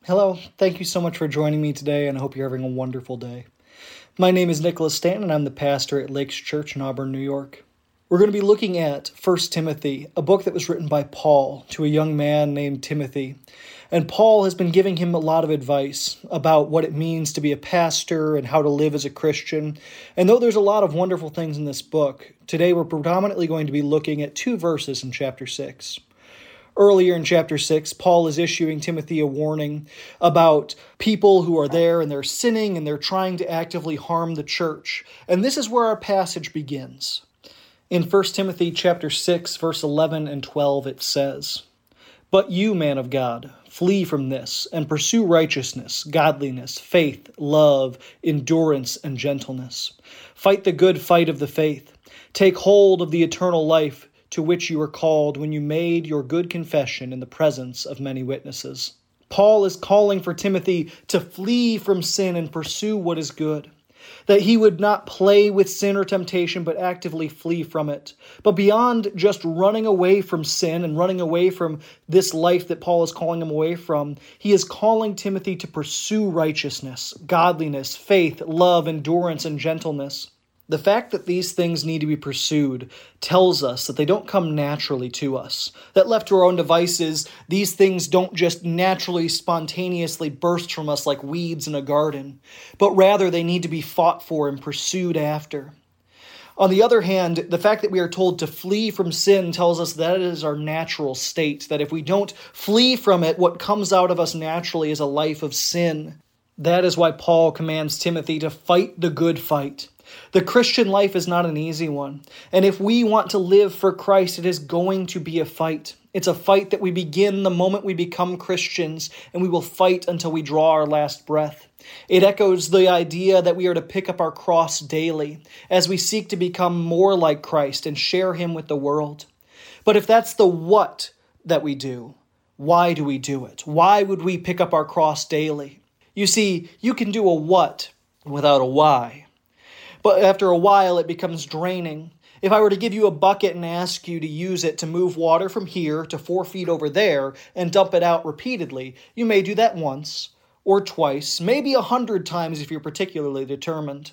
Hello, thank you so much for joining me today, and I hope you're having a wonderful day. My name is Nicholas Stanton, and I'm the pastor at Lakes Church in Auburn, New York. We're going to be looking at 1 Timothy, a book that was written by Paul to a young man named Timothy. And Paul has been giving him a lot of advice about what it means to be a pastor and how to live as a Christian. And though there's a lot of wonderful things in this book, today we're predominantly going to be looking at 2 verses in chapter 6. Earlier in chapter 6, Paul is issuing Timothy a warning about people who are there and they're sinning and they're trying to actively harm the church. And this is where our passage begins. In 1 Timothy chapter 6, verse 11 and 12, it says, "But you, man of God, flee from this and pursue righteousness, godliness, faith, love, endurance, and gentleness. Fight the good fight of the faith. Take hold of the eternal life to which you were called when you made your good confession in the presence of many witnesses." Paul is calling for Timothy to flee from sin and pursue what is good, that he would not play with sin or temptation, but actively flee from it. But beyond just running away from sin and running away from this life that Paul is calling him away from, he is calling Timothy to pursue righteousness, godliness, faith, love, endurance, and gentleness. The fact that these things need to be pursued tells us that they don't come naturally to us, that left to our own devices, these things don't just naturally, spontaneously burst from us like weeds in a garden, but rather they need to be fought for and pursued after. On the other hand, the fact that we are told to flee from sin tells us that it is our natural state, that if we don't flee from it, what comes out of us naturally is a life of sin. That is why Paul commands Timothy to fight the good fight. The Christian life is not an easy one, and if we want to live for Christ, it is going to be a fight. It's a fight that we begin the moment we become Christians, and we will fight until we draw our last breath. It echoes the idea that we are to pick up our cross daily as we seek to become more like Christ and share Him with the world. But if that's the what that we do, why do we do it? Why would we pick up our cross daily? You see, you can do a what without a why. But after a while, it becomes draining. If I were to give you a bucket and ask you to use it to move water from here to 4 feet over there and dump it out repeatedly, you may do that once or twice, maybe 100 times if you're particularly determined.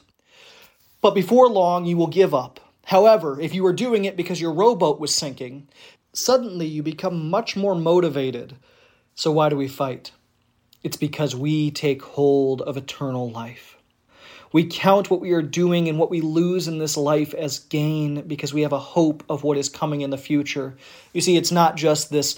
But before long, you will give up. However, if you were doing it because your rowboat was sinking, suddenly you become much more motivated. So why do we fight? It's because we take hold of eternal life. We count what we are doing and what we lose in this life as gain because we have a hope of what is coming in the future. You see, it's not just this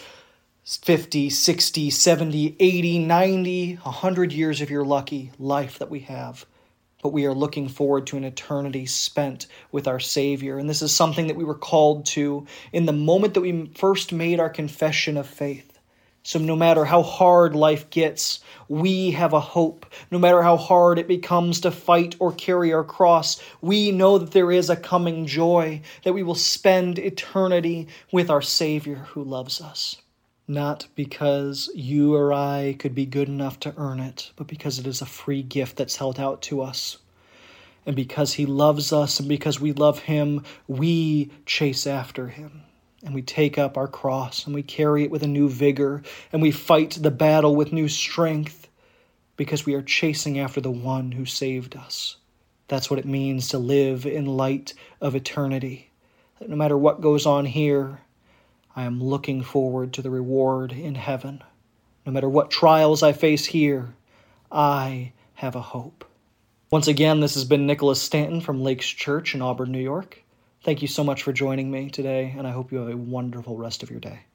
50, 60, 70, 80, 90, 100 years if you're lucky life that we have. But we are looking forward to an eternity spent with our Savior. And this is something that we were called to in the moment that we first made our confession of faith. So no matter how hard life gets, we have a hope. No matter how hard it becomes to fight or carry our cross, we know that there is a coming joy, that we will spend eternity with our Savior who loves us. Not because you or I could be good enough to earn it, but because it is a free gift that's held out to us. And because He loves us and because we love Him, we chase after Him. And we take up our cross and we carry it with a new vigor and we fight the battle with new strength because we are chasing after the one who saved us. That's what it means to live in light of eternity. That no matter what goes on here, I am looking forward to the reward in heaven. No matter what trials I face here, I have a hope. Once again, this has been Nicholas Stanton from Lakes Church in Auburn, New York. Thank you so much for joining me today, and I hope you have a wonderful rest of your day.